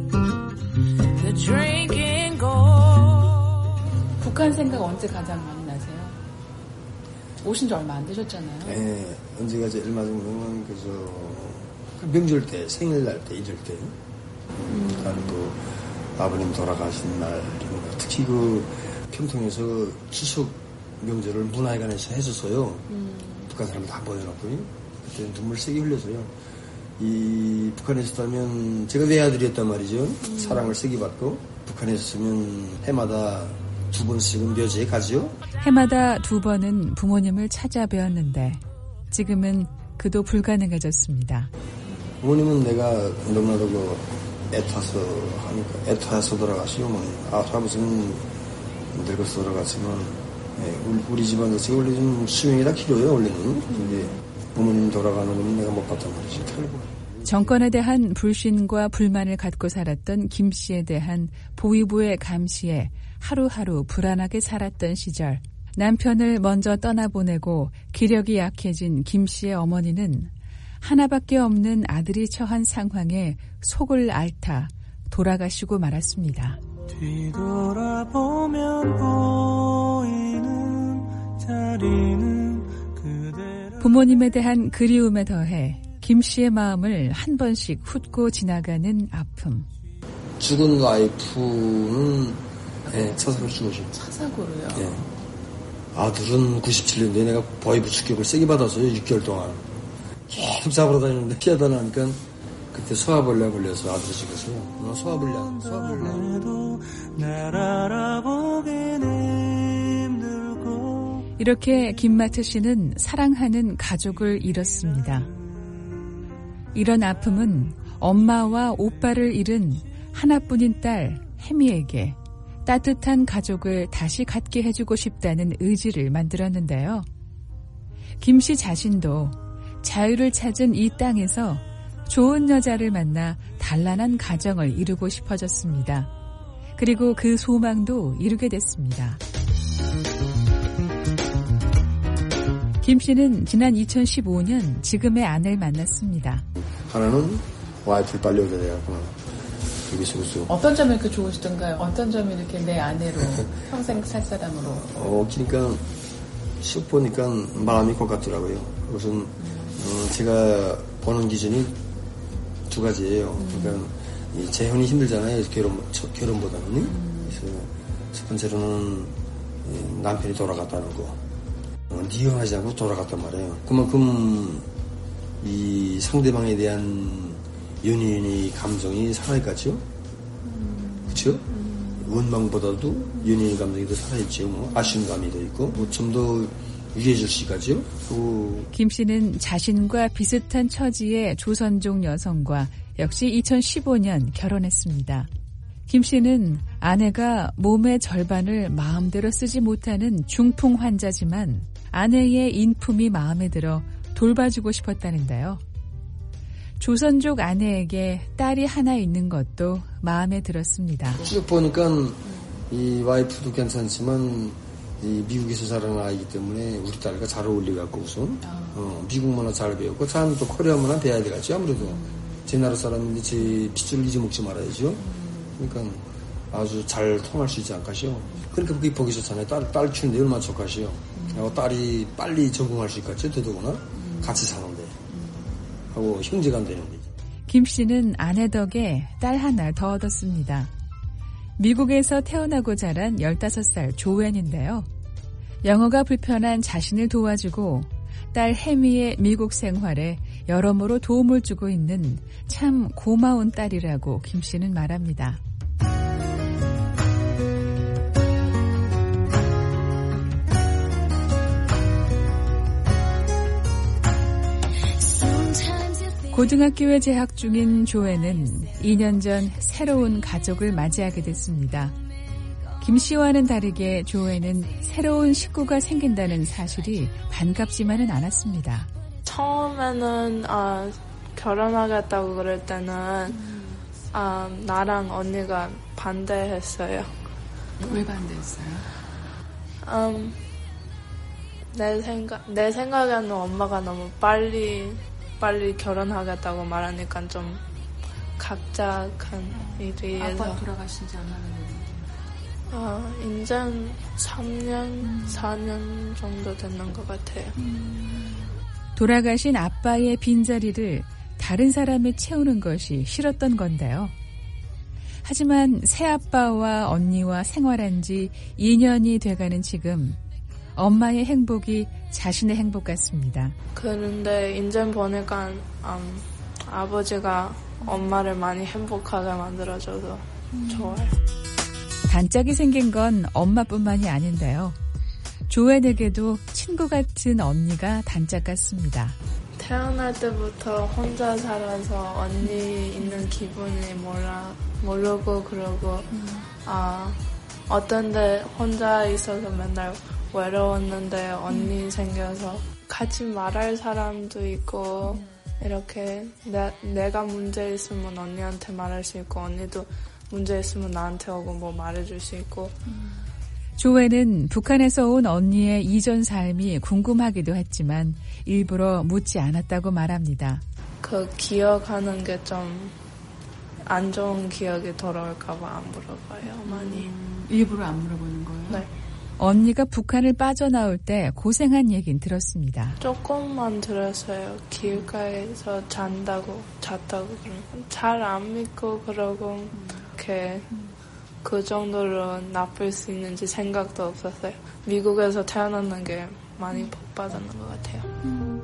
북한 생각 언제 가장 많이 나세요? 오신 지 얼마 안 되셨잖아요. 네, 언제가 제일 많이 나면 그저 그 명절 때, 생일날 때, 이럴 때, 음. 또 아버님 돌아가신 날, 특히 그 평통에서 추석 명절을 문화회관에서 했었어요. 음. 북한 사람 다 보내놓고요. 그때 눈물 세게 흘려서요. 이 북한에 있었다면 제가 외아들이었단 말이죠. 음. 사랑을 세게 받고 북한에 있었으면 해마다 두 번씩은 묘지에 가죠. 해마다 두 번은 부모님을 찾아뵈었는데 지금은 그도 불가능해졌습니다. 부모님은 내가 너무나도 그 애타서 하니까 애타서 돌아가시요. 어머니. 아, 아버지는 늙어서 돌아갔지만 예, 우리, 우리 집안 자체가 원래 좀 수명이라 길어요. 원래는. 근데 부모님 돌아가는 건 내가 못 봤단 말이지. 정권에 대한 불신과 불만을 갖고 살았던 김 씨에 대한 보위부의 감시에 하루하루 불안하게 살았던 시절, 남편을 먼저 떠나보내고 기력이 약해진 김 씨의 어머니는 하나밖에 없는 아들이 처한 상황에 속을 앓다 돌아가시고 말았습니다. 뒤돌아보면 보이는 자리는 그대로. 부모님에 대한 그리움에 더해 김 씨의 마음을 한 번씩 훑고 지나가는 아픔. 죽은 와이프는 네, 차사로 죽었죠. 차사고로요? 네. 아들은 구십칠 년도에 내가 보위부 축격을 세게 받았어요. 육 개월 동안. 계속 잡으러 다니는데 피하다 나니까 그때 소화벌레 걸려서 아들이 죽었어요. 소화불량, 소화불량. 이렇게 김마태 씨는 사랑하는 가족을 잃었습니다. 이런 아픔은 엄마와 오빠를 잃은 하나뿐인 딸 혜미에게 따뜻한 가족을 다시 갖게 해주고 싶다는 의지를 만들었는데요. 김 씨 자신도 자유를 찾은 이 땅에서 좋은 여자를 만나 단란한 가정을 이루고 싶어졌습니다. 그리고 그 소망도 이루게 됐습니다. 김 씨는 지난 이천십오 년 지금의 아내를 만났습니다. 하나는 와이프를 빨리 오게 돼갖고 여기서 그래서 어떤 점이 그렇게 좋으시던가요? 어떤 점이 이렇게 내 아내로 평생 살 사람으로? 어, 그러니까 쭉 보니까 마음이 것 같더라고요. 우선 어, 제가 보는 기준이 두 가지예요. 음. 그러니까 이 재혼이 힘들잖아요. 결혼 결혼보다는. 음. 그래서 첫 번째로는 남편이 돌아갔다는 거. 어, 이혼하지 않고 돌아갔단 말이에요. 그만큼 이 상대방에 대한 연인의 감정이 살아있겠죠? 음. 그렇죠? 음. 원망보다도 연인의 감정이 더 살아있죠. 뭐 아쉬움감이 더 있고 뭐 좀 더 유해질 수 있겠죠? 또 김 씨는 자신과 비슷한 처지의 조선족 여성과 역시 이천십오 년 결혼했습니다. 김 씨는 아내가 몸의 절반을 마음대로 쓰지 못하는 중풍 환자지만 아내의 인품이 마음에 들어 돌봐주고 싶었다는데요. 조선족 아내에게 딸이 하나 있는 것도 마음에 들었습니다. 쭉 보니까 이 와이프도 괜찮지만 이 미국에서 자란 아이기 때문에 우리 딸과 잘 어울리갖고 우선 어, 미국 문화 잘 배웠고 저는 또 코리아 문화 배워야 되겠죠. 아무래도 음. 제 나라 사람인데 제 핏줄을 잊어먹지 말아야죠. 음. 그러니까 아주 잘 통할 수 있지 않겠죠. 그러니까 그게 보기 좋잖아요. 딸, 딸 키우는데 얼마나 좋겠어요. 음. 딸이 빨리 적응할 수 있겠죠. 더더구나 음. 같이 사는데 하고 형제가 안 되는데. 김 씨는 아내 덕에 딸 하나 더 얻었습니다. 미국에서 태어나고 자란 열다섯 살 조웬인데요. 영어가 불편한 자신을 도와주고 딸 혜미의 미국 생활에 여러모로 도움을 주고 있는 참 고마운 딸이라고 김 씨는 말합니다. 고등학교에 재학 중인 조앤은 이 년 전 새로운 가족을 맞이하게 됐습니다. 김 씨와는 다르게 조앤은 새로운 식구가 생긴다는 사실이 반갑지만은 않았습니다. 처음에는 어, 결혼하겠다고 그럴 때는 어, 나랑 언니가 반대했어요. 왜 반대했어요? 음, 내 생각 내 생각에는 엄마가 너무 빨리 빨리 결혼하겠다고 말하니까 좀 각자한 일이 해서. 아빠 돌아가신 지 얼마나 됐는데? 어, 이제 삼 년, 음. 사 년 정도 됐는 것 같아요. 음. 돌아가신 아빠의 빈자리를 다른 사람이 채우는 것이 싫었던 건데요. 하지만 새아빠와 언니와 생활한 지 이 년이 돼가는 지금 엄마의 행복이 자신의 행복 같습니다. 그런데 이제 보니까 음, 아버지가 엄마를 많이 행복하게 만들어줘서 음. 좋아요. 단짝이 생긴 건 엄마뿐만이 아닌데요. 조앤에게도 친구 같은 언니가 단짝 같습니다. 태어날 때부터 혼자 살아서 언니 있는 기분이 몰라, 모르고 그러고 음. 아, 어떤 데 혼자 있어서 맨날 외로웠는데 언니 음. 생겨서 같이 말할 사람도 있고 음. 이렇게 내, 내가 문제 있으면 언니한테 말할 수 있고 언니도 문제 있으면 나한테 오고 뭐 말해줄 수 있고. 음. 조앤은 북한에서 온 언니의 이전 삶이 궁금하기도 했지만 일부러 묻지 않았다고 말합니다. 그 기억하는 게 좀 안 좋은 기억이 돌아올까 봐 안 물어봐요, 많이. 음, 일부러 안 물어보는 거예요? 네. 언니가 북한을 빠져나올 때 고생한 얘긴 들었습니다. 조금만 들었어요. 길가에서 잔다고, 잤다고 그러고. 잘 안 믿고 그러고, 음. 이렇게 음. 그 정도로 나쁠 수 있는지 생각도 없었어요. 미국에서 태어나는 게 많이 복 받았는 것 같아요. 음.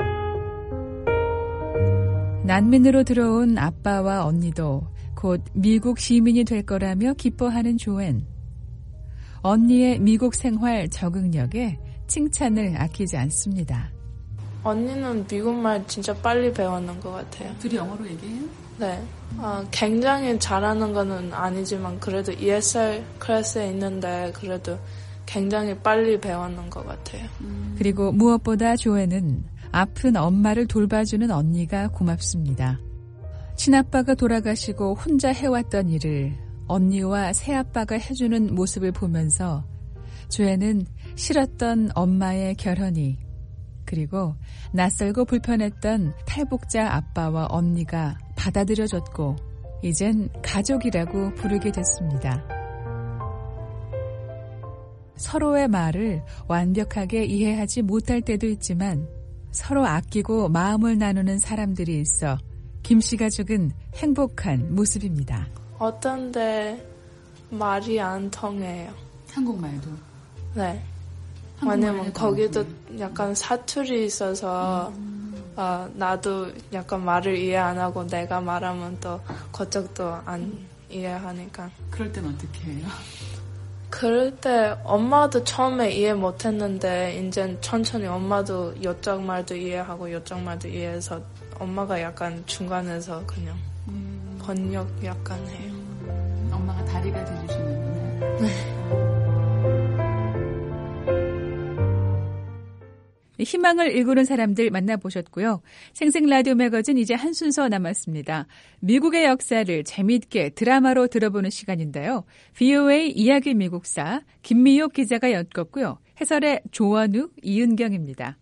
난민으로 들어온 아빠와 언니도 곧 미국 시민이 될 거라며 기뻐하는 조앤. 언니의 미국 생활 적응력에 칭찬을 아끼지 않습니다. 언니는 미국말 진짜 빨리 배웠는 것 같아요. 둘이 영어로 얘기해요? 네. 어, 굉장히 잘하는 거는 아니지만 그래도 이에스알 클래스에 있는데 그래도 굉장히 빨리 배웠는 것 같아요. 음. 그리고 무엇보다 조앤은 아픈 엄마를 돌봐주는 언니가 고맙습니다. 친아빠가 돌아가시고 혼자 해왔던 일을 언니와 새아빠가 해주는 모습을 보면서 조앤은 싫었던 엄마의 결혼이 그리고 낯설고 불편했던 탈북자 아빠와 언니가 받아들여졌고 이젠 가족이라고 부르게 됐습니다. 서로의 말을 완벽하게 이해하지 못할 때도 있지만 서로 아끼고 마음을 나누는 사람들이 있어 김 씨 가족은 행복한 모습입니다. 어떤데 말이 안 통해요. 한국말도? 네. 왜냐면 거기도 약간 사투리 있어서 음. 어, 나도 약간 말을 이해 안 하고 내가 말하면 또 그쪽도 안 음. 이해하니까. 그럴 땐 어떻게 해요? 그럴 때 엄마도 처음에 이해 못했는데 이제 천천히 엄마도 이쪽 말도 이해하고 이쪽 말도 이해해서 엄마가 약간 중간에서 그냥 음. 번역 약간 해요. 음. 엄마가 다리가 돼주시는구나. 네. 희망을 일구는 사람들 만나보셨고요. 생생라디오 매거진 이제 한 순서 남았습니다. 미국의 역사를 재미있게 드라마로 들어보는 시간인데요. 브이오에이 이야기 미국사 김미옥 기자가 엮었고요. 해설의 조원우, 이은경입니다.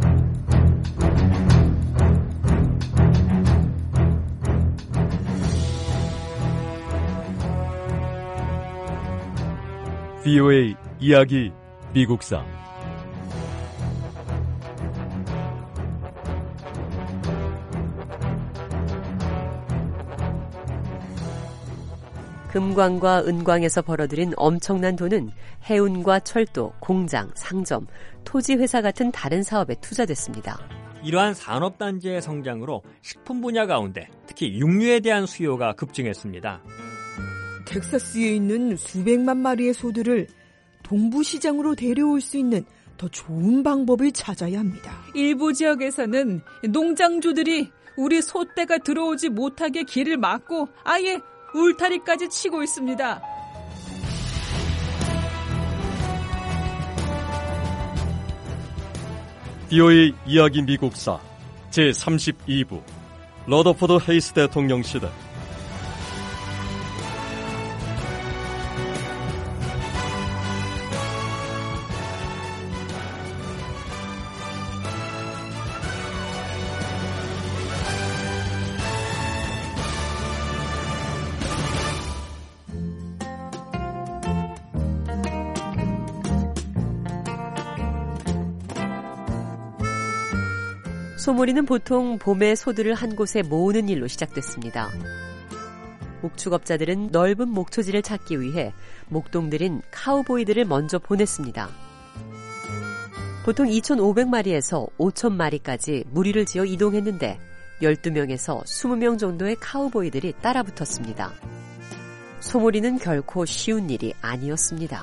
브이오에이 이야기 미국사 금광과 은광에서 벌어들인 엄청난 돈은 해운과 철도, 공장, 상점, 토지회사 같은 다른 사업에 투자됐습니다. 이러한 산업단지의 성장으로 식품 분야 가운데 특히 육류에 대한 수요가 급증했습니다. 텍사스에 있는 수백만 마리의 소들을 동부시장으로 데려올 수 있는 더 좋은 방법을 찾아야 합니다. 일부 지역에서는 농장주들이 우리 소떼가 들어오지 못하게 길을 막고 아예 울타리까지 치고 있습니다. 브이오에이 이야기 미국사 제삼십이 부 러더포드 헤이스 대통령 시대. 소몰이는 보통 봄에 소들을 한 곳에 모으는 일로 시작됐습니다. 목축업자들은 넓은 목초지를 찾기 위해 목동들인 카우보이들을 먼저 보냈습니다. 보통 이천오백 마리에서 오천 마리까지 무리를 지어 이동했는데 열두 명에서 이십 명 정도의 카우보이들이 따라붙었습니다. 소몰이는 결코 쉬운 일이 아니었습니다.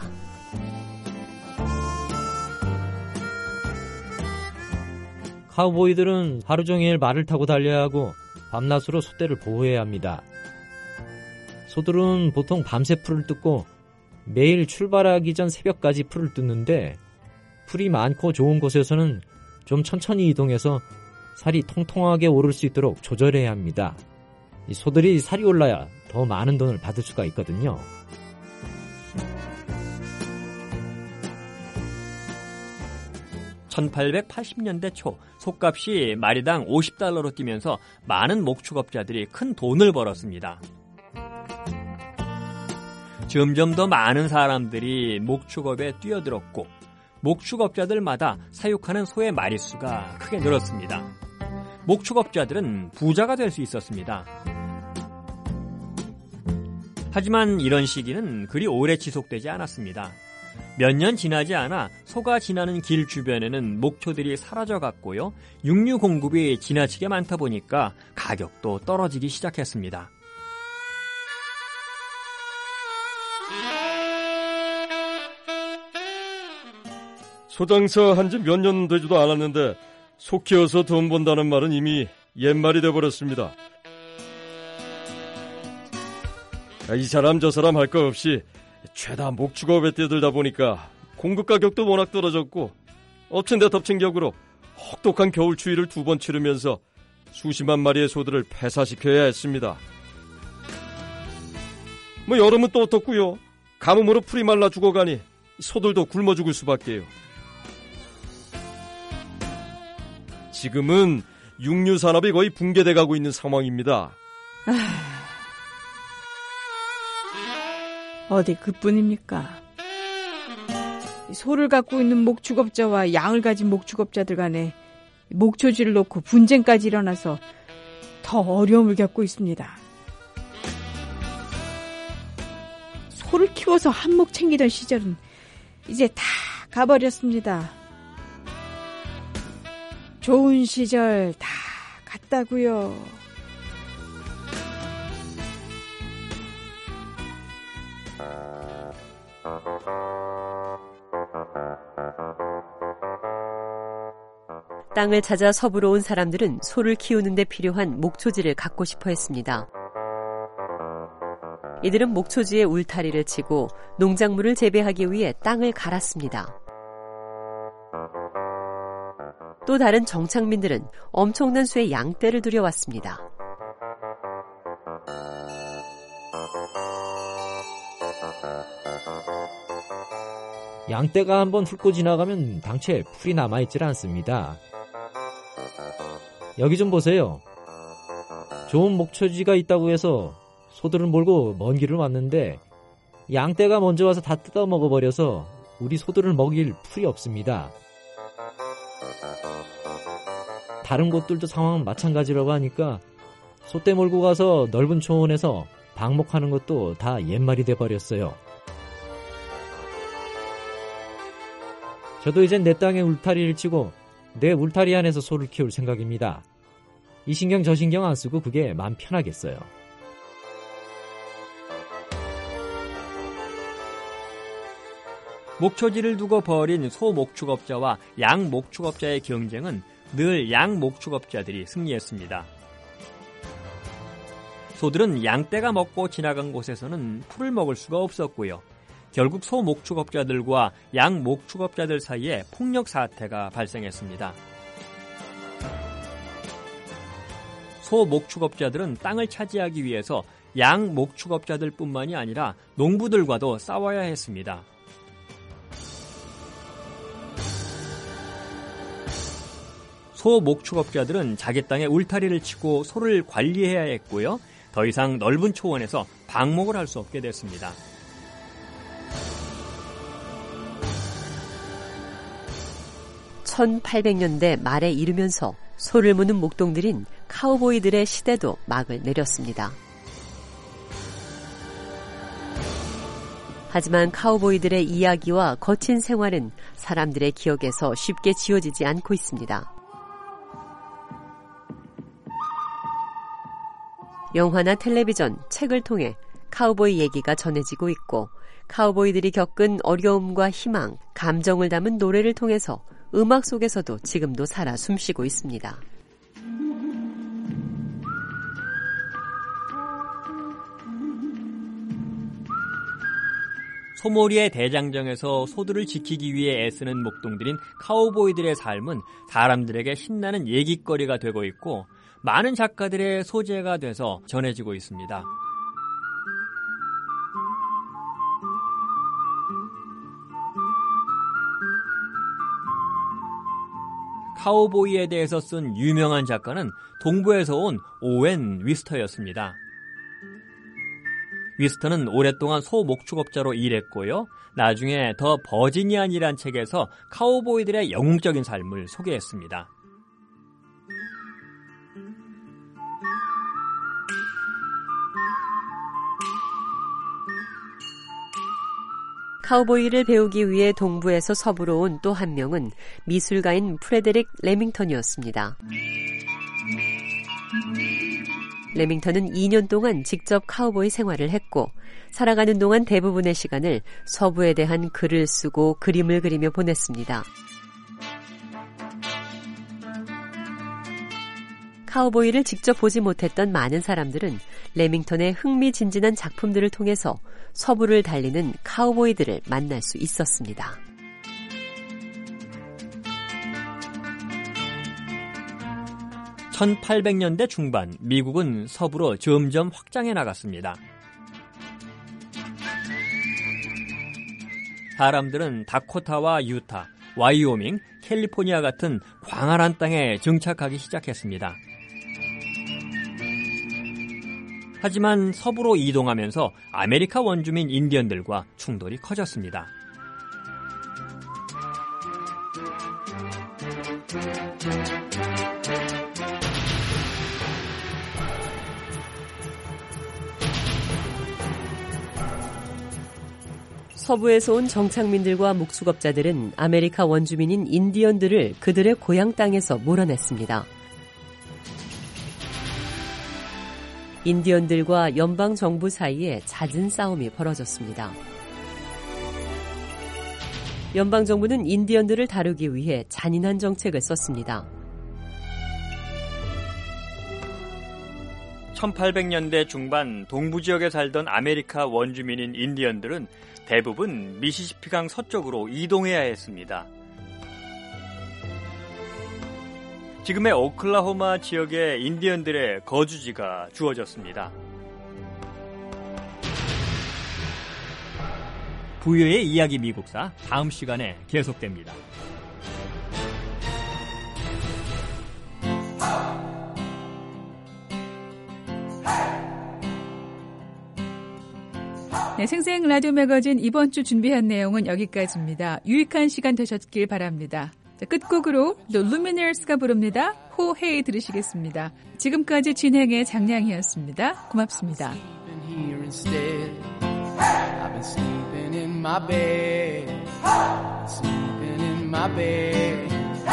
카우보이들은 하루 종일 말을 타고 달려야 하고 밤낮으로 소떼를 보호해야 합니다. 소들은 보통 밤새 풀을 뜯고 매일 출발하기 전 새벽까지 풀을 뜯는데 풀이 많고 좋은 곳에서는 좀 천천히 이동해서 살이 통통하게 오를 수 있도록 조절해야 합니다. 이 소들이 살이 올라야 더 많은 돈을 받을 수가 있거든요. 천팔백팔십 년대 초 솥값이 마리당 오십 달러로 뛰면서 많은 목축업자들이 큰 돈을 벌었습니다. 점점 더 많은 사람들이 목축업에 뛰어들었고 목축업자들마다 사육하는 소의 마리수가 크게 늘었습니다. 목축업자들은 부자가 될 수 있었습니다. 하지만 이런 시기는 그리 오래 지속되지 않았습니다. 몇 년 지나지 않아 소가 지나는 길 주변에는 목초들이 사라져갔고요. 육류 공급이 지나치게 많다 보니까 가격도 떨어지기 시작했습니다. 소장사 한지 몇 년 되지도 않았는데 소 키워서 돈 번다는 말은 이미 옛말이 돼버렸습니다. 이 사람 저 사람 할 거 없이 죄다 목축업에 뛰어들다 보니까 공급 가격도 워낙 떨어졌고 엎친 데 덮친 격으로 혹독한 겨울 추위를 두 번 치르면서 수십만 마리의 소들을 폐사시켜야 했습니다. 뭐 여름은 또 어떻고요. 가뭄으로 풀이 말라 죽어가니 소들도 굶어 죽을 수밖에요. 지금은 육류 산업이 거의 붕괴돼가고 있는 상황입니다. 아, 어디 그뿐입니까? 소를 갖고 있는 목축업자와 양을 가진 목축업자들 간에 목초지를 놓고 분쟁까지 일어나서 더 어려움을 겪고 있습니다. 소를 키워서 한몫 챙기던 시절은 이제 다 가버렸습니다. 좋은 시절 다 갔다고요. 땅을 찾아 서부로 온 사람들은 소를 키우는 데 필요한 목초지를 갖고 싶어 했습니다. 이들은 목초지에 울타리를 치고 농작물을 재배하기 위해 땅을 갈았습니다. 또 다른 정착민들은 엄청난 수의 양떼를 들여왔습니다. 양떼가 한번 훑고 지나가면 당최 풀이 남아있질 않습니다. 여기 좀 보세요. 좋은 목초지가 있다고 해서 소들을 몰고 먼 길을 왔는데 양떼가 먼저 와서 다 뜯어 먹어버려서 우리 소들을 먹일 풀이 없습니다. 다른 곳들도 상황은 마찬가지라고 하니까 소떼 몰고 가서 넓은 초원에서 방목하는 것도 다 옛말이 돼버렸어요. 저도 이젠 내 땅에 울타리를 치고 내 울타리 안에서 소를 키울 생각입니다. 이 신경 저 신경 안 쓰고 그게 마음 편하겠어요. 목초지를 두고 벌인 소 목축업자와 양 목축업자의 경쟁은 늘 양 목축업자들이 승리했습니다. 소들은 양떼가 먹고 지나간 곳에서는 풀을 먹을 수가 없었고요. 결국 소 목축업자들과 양 목축업자들 사이에 폭력 사태가 발생했습니다. 소 목축업자들은 땅을 차지하기 위해서 양 목축업자들뿐만이 아니라 농부들과도 싸워야 했습니다. 소 목축업자들은 자기 땅에 울타리를 치고 소를 관리해야 했고요. 더 이상 넓은 초원에서 방목을 할 수 없게 됐습니다. 천팔백 년대 말에 이르면서 소를 무는 목동들인 카우보이들의 시대도 막을 내렸습니다. 하지만 카우보이들의 이야기와 거친 생활은 사람들의 기억에서 쉽게 지워지지 않고 있습니다. 영화나 텔레비전, 책을 통해 카우보이 얘기가 전해지고 있고 카우보이들이 겪은 어려움과 희망, 감정을 담은 노래를 통해서 음악 속에서도 지금도 살아 숨쉬고 있습니다. 소몰이의 대장정에서 소들을 지키기 위해 애쓰는 목동들인 카우보이들의 삶은 사람들에게 신나는 얘기거리가 되고 있고 많은 작가들의 소재가 돼서 전해지고 있습니다. 카우보이에 대해서 쓴 유명한 작가는 동부에서 온 오웬 위스터였습니다. 위스터는 오랫동안 소 목축업자로 일했고요. 나중에 더 버지니안이란 책에서 카우보이들의 영웅적인 삶을 소개했습니다. 카우보이를 배우기 위해 동부에서 서부로 온 또 한 명은 미술가인 프레데릭 레밍턴이었습니다. 레밍턴은 이 년 동안 직접 카우보이 생활을 했고 살아가는 동안 대부분의 시간을 서부에 대한 글을 쓰고 그림을 그리며 보냈습니다. 카우보이를 직접 보지 못했던 많은 사람들은 레밍턴의 흥미진진한 작품들을 통해서 서부를 달리는 카우보이들을 만날 수 있었습니다. 천팔백 년대 중반 미국은 서부로 점점 확장해 나갔습니다. 사람들은 다코타와 유타, 와이오밍, 캘리포니아 같은 광활한 땅에 정착하기 시작했습니다. 하지만 서부로 이동하면서 아메리카 원주민 인디언들과 충돌이 커졌습니다. 서부에서 온 정착민들과 목축업자들은 아메리카 원주민인 인디언들을 그들의 고향 땅에서 몰아냈습니다. 인디언들과 연방정부 사이에 잦은 싸움이 벌어졌습니다. 연방정부는 인디언들을 다루기 위해 잔인한 정책을 썼습니다. 천팔백 년대 중반 동부 지역에 살던 아메리카 원주민인 인디언들은 대부분 미시시피강 서쪽으로 이동해야 했습니다. 지금의 오클라호마 지역에 인디언들의 거주지가 주어졌습니다. 부유의 이야기 미국사 다음 시간에 계속됩니다. 네, 생생 라디오 매거진 이번 주 준비한 내용은 여기까지입니다. 유익한 시간 되셨길 바랍니다. 자, 끝곡으로 The Lumineers가 부릅니다. 호헤이 들으시겠습니다. 지금까지 진행의 장량이었습니다. 고맙습니다. I've been sleeping in my bed, sleeping in my bed.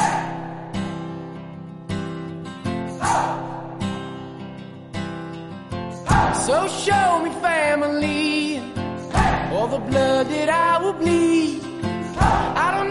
So show me family, all the blood that I will bleed. I don't